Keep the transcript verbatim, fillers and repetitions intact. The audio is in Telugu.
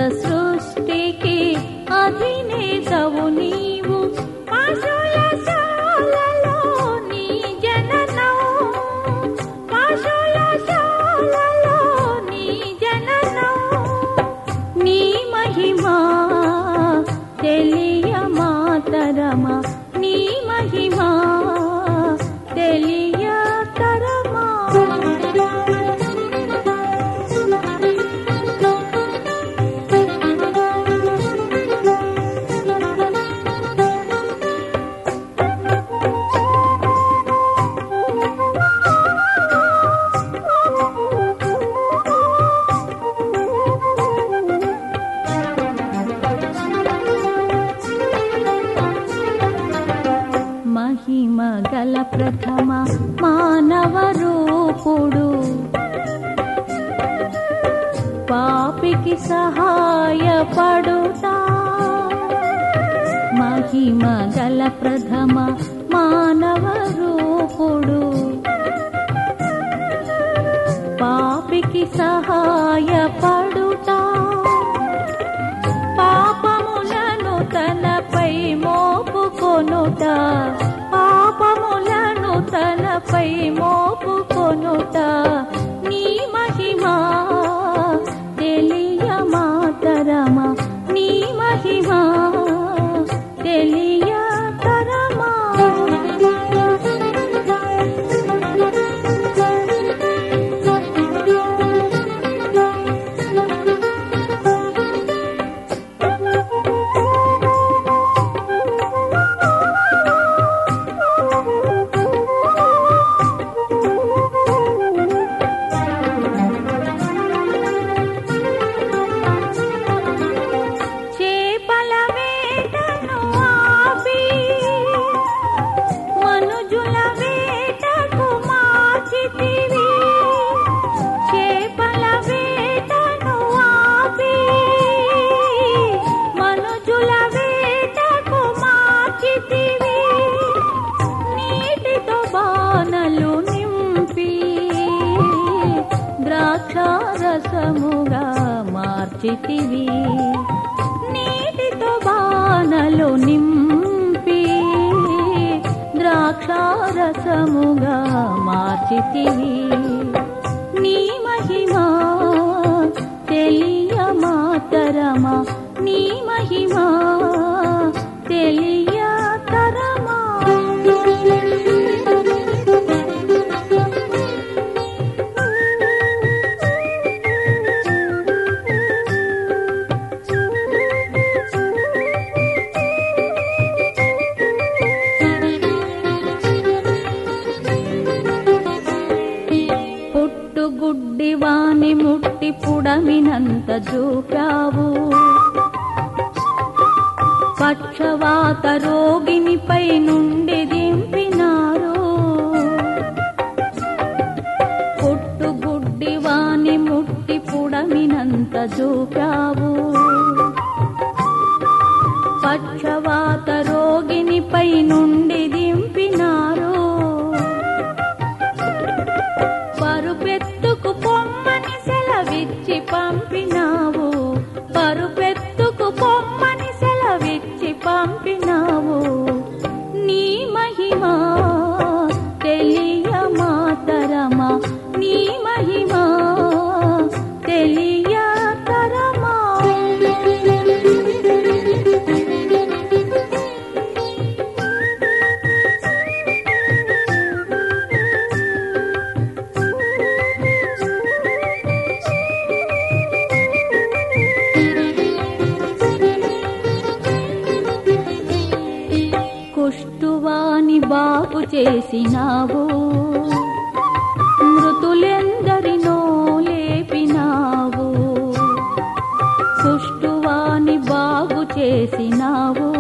సృష్టికి అధినేతవు నీవు. పశుల శాలలో నీ జననం, పశుల శాలలో నీ జననం. నీ మహిమా తెలియ మాతరమా, నీ మహిమా తెలియ తరమా. మహిమ గల ప్రథమ మానవ రూపుడు, పాపికి సహాయపడుతా. మహిమ గల ప్రథమ మానవ రూపుడు, పాపికి సహాయపడుతా. పాపములను తనపై మోపుకొనుట, పాపములను తనపై మోపుకొనుట. నీ మహిమా తెలియ మాతరమా, నీ మహిమా తెలియ తరమా. ద్రాక్షారసముగా మార్చితివి, నీటితో బాణలు నింపి ద్రాక్షారసముగా మార్చితివి. నీ మహిమా తెలియ మాతరమా, నీ మహిమా తెలియ తరమా. గుడ్డివాని ముట్టి పుడమినంత చూపావు, పక్షవాత రోగినిపై నుండి దింపినారు. పుట్టు గుడ్డివాని ముట్టి పుడమినంత చూపావు, పక్షవాత రోగినిపై నుండి దింపినారు. పరుపెత్తుకు పొమ్మని సెలవిచ్చి పంపినావు, పరుపెత్తుకు పొమ్మని సెలవిచ్చి పంపినావు. నీ మహిమా తెలియ మాతరమా, నీ మహిమా తెలియ తరమా. కుష్టువాని బాగు చేసినావు, మృతులెందరినో లేపినావు. కుష్టువాని బాగు చేసినావు,